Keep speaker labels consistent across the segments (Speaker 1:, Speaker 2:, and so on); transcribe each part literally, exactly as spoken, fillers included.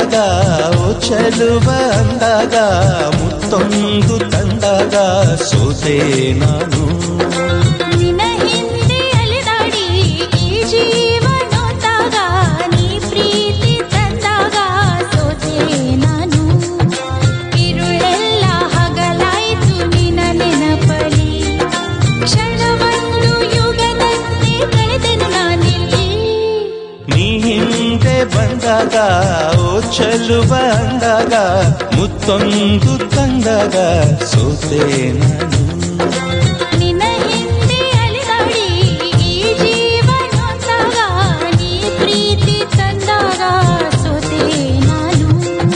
Speaker 1: ಬಂದಾಗ ಓ ಚೆಲುವ ಅಂದಾಗ ಮುತ್ತೊಂದು ತಂದಾಗ ಸೋತೆ ನಾನು.
Speaker 2: ನಿನ್ನ ಹಿಂದೆ ಅಲೆದಾಡಿ ಈ ಜೀವ ನೋದಾಗ ನೀ ಪ್ರೀತಿ ತಂದಾಗ ಸೋತೆ ನಾನು. ಇರುಳೆಲ್ಲ ಹಗಲಾಯ್ತು ನಿನ್ನ ನೆನಪಲಿ ಕ್ಷಣವನ್ನು ಯುಗದಂತೆ ಕಳೆದೆನು ನಾನಿಲ್ಲಿ.
Speaker 1: ನೀ ಹಿಂದೆ ಬಂದಾಗ ಓ ಚೆಲುವ ಅಂದಾಗ ಮುತ್ತೊಂದು ತಂದಾಗ ಸೋತೆ ನಾನು.
Speaker 2: ನಿನ್ನ ಹಿಂದೆ ಅಲೆದಾಡಿ ಈ ಜೀವ ನೋದಾಗ ನೀ ಪ್ರೀತಿ ತಂದಾಗ ಸೋತೆ ನಾನು.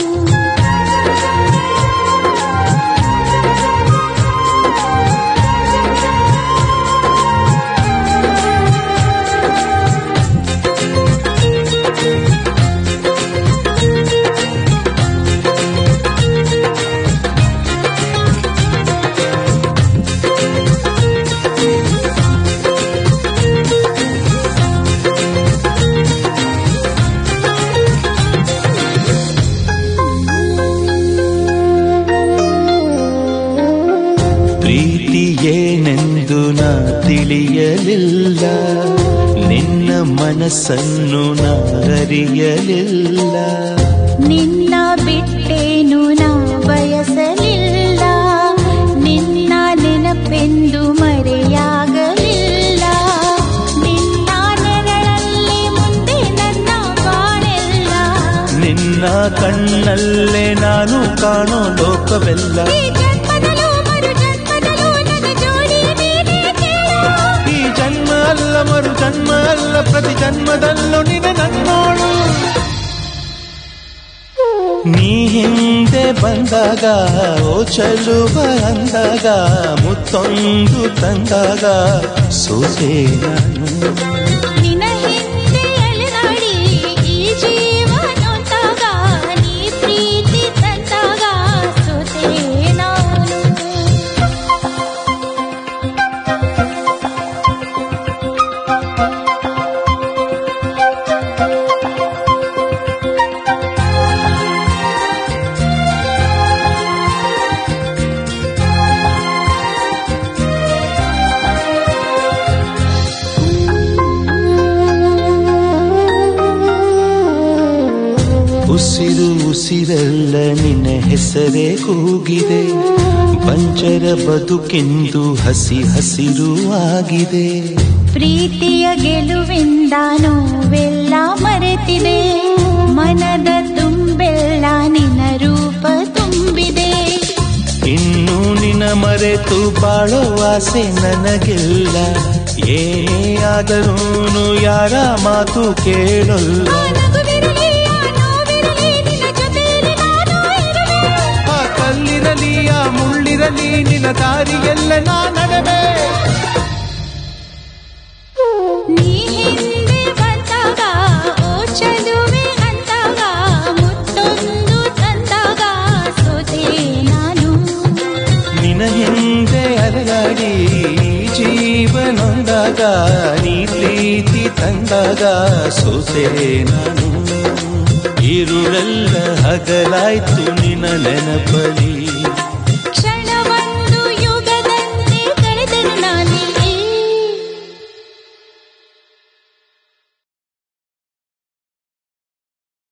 Speaker 1: ಪ್ರೀತಿ ಏನೆಂದು ನಾ ತಿಳಿಯಲಿಲ್ಲ, ನಿನ್ನ ಮನಸ್ಸನ್ನು ನಾ ಅರಿಯಲಿಲ್ಲ.
Speaker 2: ನಿನ್ನ ಬಿಟ್ಟೇನು ನಾ ಬಯಸಲಿಲ್ಲ, ನಿನ್ನ ನೆನಪೆಂದು ಮರೆಯಾಗಲಿಲ್ಲ. ನಿನ್ನ ನೆರಳಲ್ಲಿ ಮುಂದೆ ನನ್ನ ಬಾಳೆಲ್ಲ,
Speaker 1: ನಿನ್ನ ಕಣ್ಣಲ್ಲೇ ನಾನು ಕಾಣೋ ಲೋಕವೆಲ್ಲ.
Speaker 2: ಈ ಜನ್ಮದಲ್ಲೂ ಮರು ಜನ್ಮದಲ್ಲೂ ನನ್ನ ಜೋಡಿ ನೀನೇ ಕೇಳು.
Speaker 1: ಈ ಜನ್ಮ ಅಲ್ಲ ಮರು ಜನ್ಮ ಅಲ್ಲ ಪ್ರತಿ ಜನ್ಮದಲ್ಲೂ ನಿನ್ನ ನನ್ನೋಳು. ನೀ ಹಿಂದೆ ಬಂದಾಗ ಓ ಚೆಲುವ ಅಂದಾಗ ಮುತ್ತೊಂದು ತಂದಾಗ ಸೋತೆ ನಾನು.
Speaker 2: ನಿನ್ನ ಹಿಂದೆ ಅಲೆದಾಡಿ ಈ ಜೀವ ನೋದಾಗ ನೀ ಪ್ರೀತಿ ತಂದಾಗ ಸೋತೆ ನಾನು.
Speaker 1: ಉಸಿರು ಉಸಿರೆಲ್ಲ ನಿನ್ನ ಹೆಸರೇ ಕೂಗಿದೆ, ಪಂಚರ ಬದುಕೆಂದು ಹಸಿ ಹಸಿರು ಆಗಿದೆ.
Speaker 2: ಪ್ರೀತಿಯ ಗೆಲುವಿಂದ ನೋವೆಲ್ಲ ಮರೆತಿದೆ, ಮನದ ತುಂಬೆಲ್ಲ ನಿನ್ನ ರೂಪ ತುಂಬಿದೆ.
Speaker 1: ಇನ್ನು ನಿನ್ನ ಮರೆತು ಬಾಳೋ ಆಸೆ ನನಗೆಲ್ಲ, ಏನೇ ಆದರೂನು ಯಾರ ಮಾತು ಕೇಳಲ್ಲ.
Speaker 2: ಆ ನಗುವಿರಲಿ, ಆ ನೋವಿರಲಿ, ನಿನ್ನ ಜೊತೆಯಲ್ಲಿ ನಾನು ಇರುವೆ.
Speaker 1: ಆ ಕಲ್ಲಿರಲಿ ಆ ಮುಳ್ಳಿರಲಿ ನಿನ್ನ ದಾರಿಯೆಲ್ಲ ನಾ ನಡೆವೆ.
Speaker 2: ನೀ ಹಿಂದೆ ಬಂದಾಗ ಓ ಚೆಲುವೆ ಅಂದಾಗ ಮುತ್ತೊಂದು ತಂದಾಗ ಸೋತೆ ನಾನು.
Speaker 1: ನಿನ್ನ ಹಿಂದೆ ಅಲೆದಾಡಿ ಜೀವನೊಂದಾಗ ನೀ ಪ್ರೀತಿ ತಂದಾಗ ಸೋತೆ ನಾನು. ಇರುಳೆಲ್ಲ ಹಗಲಾಯ್ತು ನಿನ್ನ ನೆನಪಲಿ